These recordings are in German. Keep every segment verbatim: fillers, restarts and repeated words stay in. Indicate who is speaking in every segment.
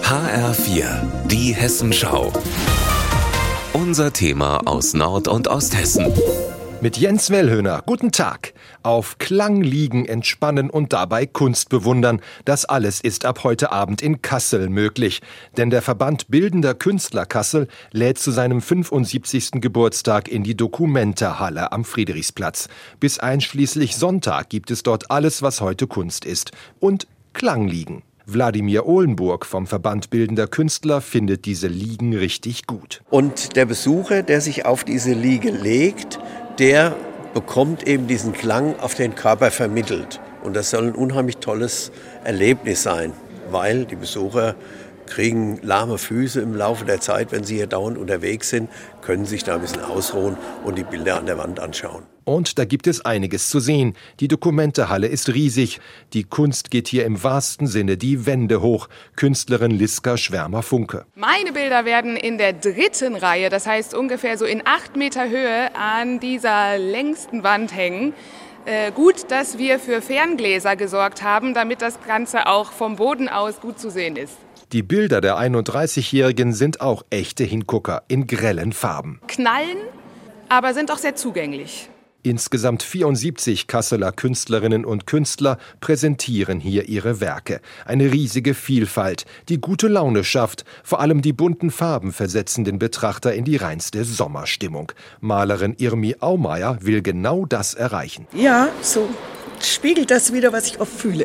Speaker 1: H R vier, die Hessenschau. Unser Thema aus Nord- und Osthessen.
Speaker 2: Mit Jens Wellhöhner, guten Tag. Auf Klang liegen, entspannen und dabei Kunst bewundern. Das alles ist ab heute Abend in Kassel möglich. Denn der Verband Bildender Künstler Kassel lädt zu seinem fünfundsiebzigsten Geburtstag in die Documenta-Halle am Friedrichsplatz. Bis einschließlich Sonntag gibt es dort alles, was heute Kunst ist. Und Klangliegen. Wladimir Ohlenburg vom Verband Bildender Künstler findet diese Liegen richtig gut.
Speaker 3: Und der Besucher, der sich auf diese Liege legt, der bekommt eben diesen Klang auf den Körper vermittelt. Und das soll ein unheimlich tolles Erlebnis sein, weil die Besucher kriegen lahme Füße im Laufe der Zeit, wenn sie hier dauernd unterwegs sind, können sich da ein bisschen ausruhen und die Bilder an der Wand anschauen.
Speaker 2: Und da gibt es einiges zu sehen. Die Documenta-Halle ist riesig. Die Kunst geht hier im wahrsten Sinne die Wände hoch. Künstlerin Liska Schwärmer-Funke.
Speaker 4: Meine Bilder werden in der dritten Reihe, das heißt ungefähr so in acht Meter Höhe, an dieser längsten Wand hängen. Äh, gut, dass wir für Ferngläser gesorgt haben, damit das Ganze auch vom Boden aus gut zu sehen ist.
Speaker 2: Die Bilder der einunddreißigjährigen sind auch echte Hingucker in grellen Farben.
Speaker 4: Knallen, aber sind auch sehr zugänglich.
Speaker 2: Insgesamt vierundsiebzig Kasseler Künstlerinnen und Künstler präsentieren hier ihre Werke. Eine riesige Vielfalt, die gute Laune schafft. Vor allem die bunten Farben versetzen den Betrachter in die reinste Sommerstimmung. Malerin Irmi Aumeier will genau das erreichen.
Speaker 5: Ja, so spiegelt das wieder, was ich oft fühle.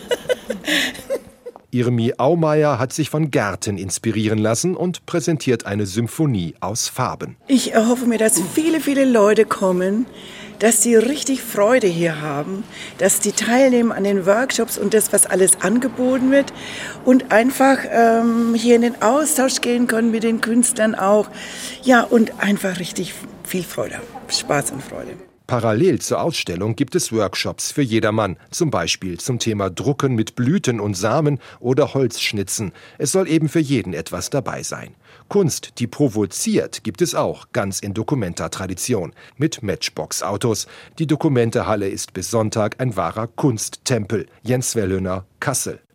Speaker 2: Irmi Aumeier hat sich von Gärten inspirieren lassen und präsentiert eine Symphonie aus Farben.
Speaker 5: Ich erhoffe mir, dass viele, viele Leute kommen, dass sie richtig Freude hier haben, dass die teilnehmen an den Workshops und das, was alles angeboten wird und einfach ähm, hier in den Austausch gehen können mit den Künstlern auch. Ja, und einfach richtig viel Freude haben. Spaß und Freude.
Speaker 2: Parallel zur Ausstellung gibt es Workshops für jedermann, zum Beispiel zum Thema Drucken mit Blüten und Samen oder Holzschnitzen. Es soll eben für jeden etwas dabei sein. Kunst, die provoziert, gibt es auch, ganz in Documenta-Tradition, mit Matchbox-Autos. Die Documenta-Halle ist bis Sonntag ein wahrer Kunsttempel. Jens Wellhöhner, Kassel.